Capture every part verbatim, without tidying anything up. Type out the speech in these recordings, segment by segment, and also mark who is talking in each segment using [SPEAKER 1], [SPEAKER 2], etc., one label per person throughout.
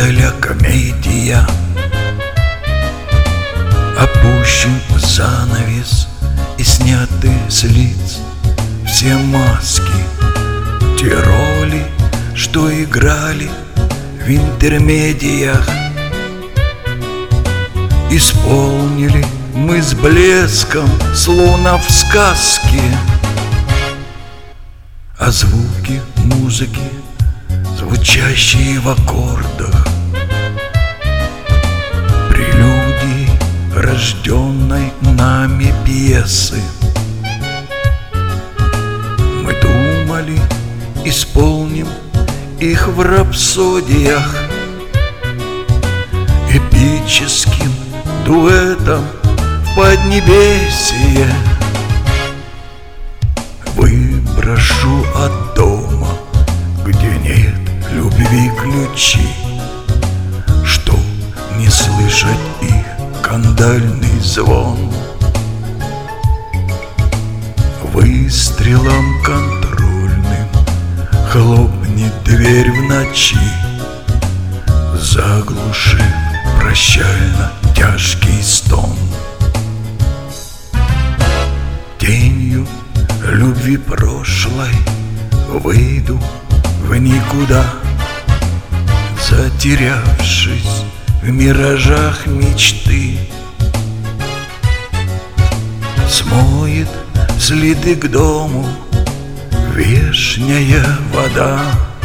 [SPEAKER 1] Финита комедия. Опущен занавес и сняты с лиц все маски. Те роли, что играли в интермедиях, исполнили мы с блеском, словно в сказке. А звуки музыки, звучащие в аккордах, прелюдии рожденной нами пьесы. Мы думали, исполним их в рапсодиях, эпическим дуэтом в поднебесье. Выброшу от дома, где нет любви, ключи, чтоб не слышать их кандальный звон. Выстрелом контрольным хлопнет дверь в ночи, заглушив прощально тяжкий стон. Тенью любви прошлой выйду в никуда, затерявшись в миражах мечты. Смоет следы к дому вешняя вода,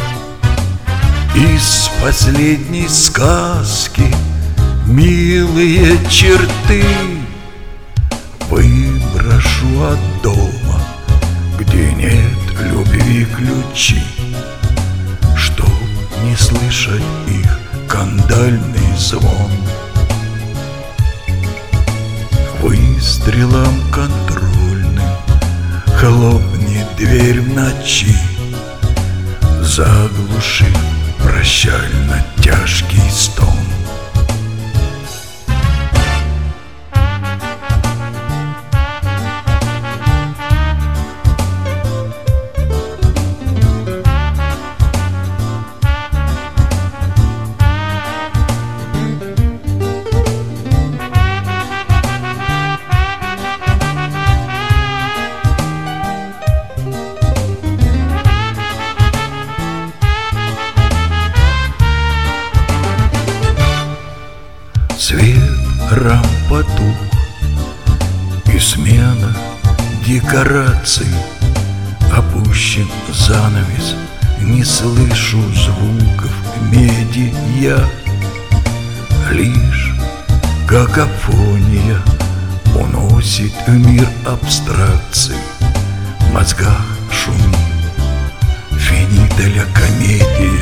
[SPEAKER 1] из последней сказки милые черты. Выброшу от дома, где нет любви, ключи, чтоб не слышать их кандальный звон. Выстрелом контрольным хлопнет дверь в ночи, заглушив прощально тяжкий стон. Свет рам потух, и смена декораций. Опущен занавес, не слышу звуков медиа. Лишь какофония уносит в мир абстракций. В мозгах шумит финита комедия.